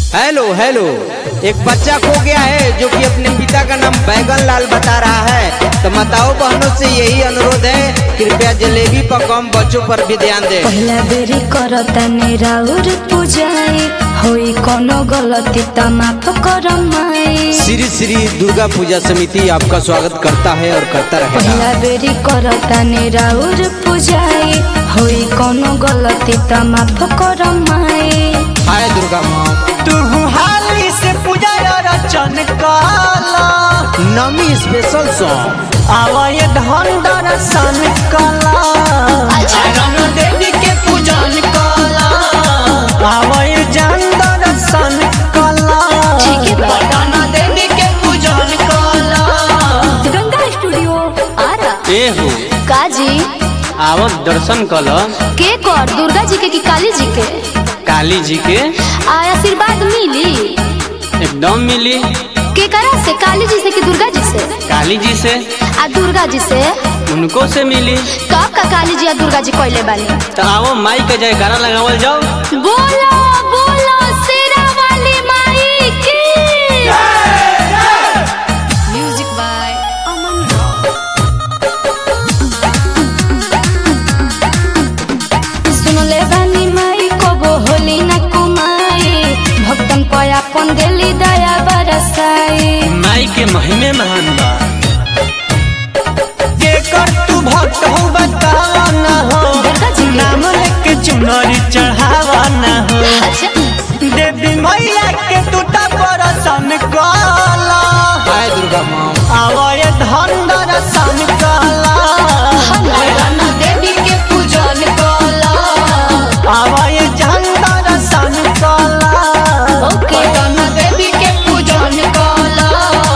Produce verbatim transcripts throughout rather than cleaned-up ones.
Hello hello, एक बच्चा खो गया है जो कि अपने पिता का नाम बैगन लाल बता रहा है। तो माताओं बहनों से यही अनुरोध है, कृपया जलेबी पर कम बच्चों पर भी ध्यान दें। पहला बेरी करतानी राउर पूजाई, होई कोनो गलती त माफ करम माई। श्री श्री दुर्गा पूजा समिति आपका स्वागत करता है और करता रहेगा। पहला बेरी करतानी राउर पूजाई, होई कोनो गलती त माफ करम माई। हाय दुर्गा माँ, तू हाली से पूजा रचन काला, नमी स्पेशल सॉन्ग आवाय धन दर्शन काला, रंग देवी के पूजन काला, आवाय जन दर्शन काला, पटना देवी के पूजन काला। गंगा स्टूडियो आरा ए हो काजी आवत दर्शन कल के कर दुर्गा जी के कि काली जी के? काली जी के आ आशीर्वाद मिली एकदम मिली। के करा से? काली जी से कि दुर्गा जी से? काली जी से आ दुर्गा जी से? उनको से मिली। कब का काली जी आ दुर्गा जी कहले बानी? तो आओ माई के जयकारा लगावल जाओ। बोलो बोलो शेरा वाली माई की। म्यूजिक बाय अमन सुन ले बानी माई को वो होली न कुमाई, भक्तन पया पन देली दया बरसाई। माई के महिमे महान बा। के कर तू भक्त हो बतावा न हो, दुर्गा जी के? नाम लेके चुनरी चढ़ावा न हो, अच्छा देवी मैया के टूटा परसन काला, हाय दुर्गा माँ, आवाय धन दर्शन काला, देवी के पूजन कला। आवाय जन दर्शन काला, ओके देवी के पूजन कला।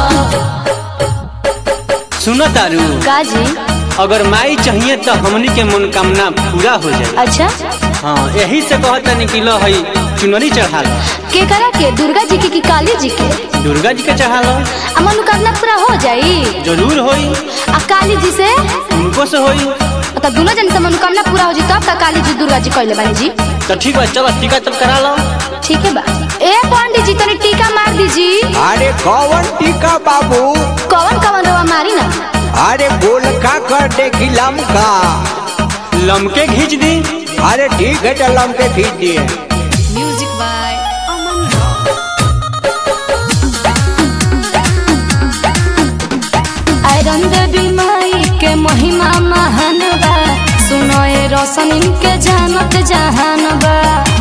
सुनो तारू, काजी अगर माई चाहिए तो हमनी के मनोकामना पूरा हो जाए। अच्छा हाँ, यही से कहता नहीं कि लो हई चुनरी चढ़ा लो। के करा के? दुर्गा जी के कि काली जी के? दुर्गा जी के चढ़ा लो, आ मनोकामना पूरा हो जाई। जरूर होई। आ काली जी से? उनको से होई। तो दोनों जन से मनोकामना पूरा हो जी तब का काली जी दुर्गा जी कहले बानी जी। तो ठीक है, चलो टीका तब करा लो। ठीक है बा। ए पंडित जी तनी टीका मार दीजी। अरे कौन टीका बाबू? कौन कौन रवा मारी ना? अरे गोलका कर दे कि लमका? लमके खींच दी। अरे ठीक है, तो लमके खींच दिए। म्यूजिक बाय अमन आयरन देवी माई के महिमा महान बा, सुनो ए रोशन इनके जानत जहान बा।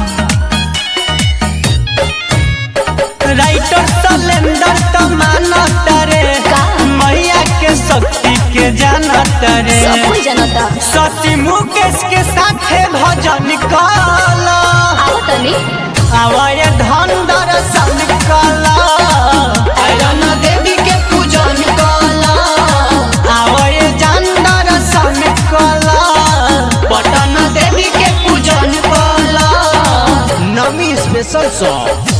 राइटर सलेंडर तो मानत रे, का? मैया के शक्ति के जानत रे, सब कोई जानता। शशि मुकेश के साथे भजन काला, आओ तनी आवाय धन दर्शन काला, आयरन देवी के पूजन कला। आवाय जन दर्शन काला, पटना देवी के पूजन कला। नमी स्पेशल सॉन्ग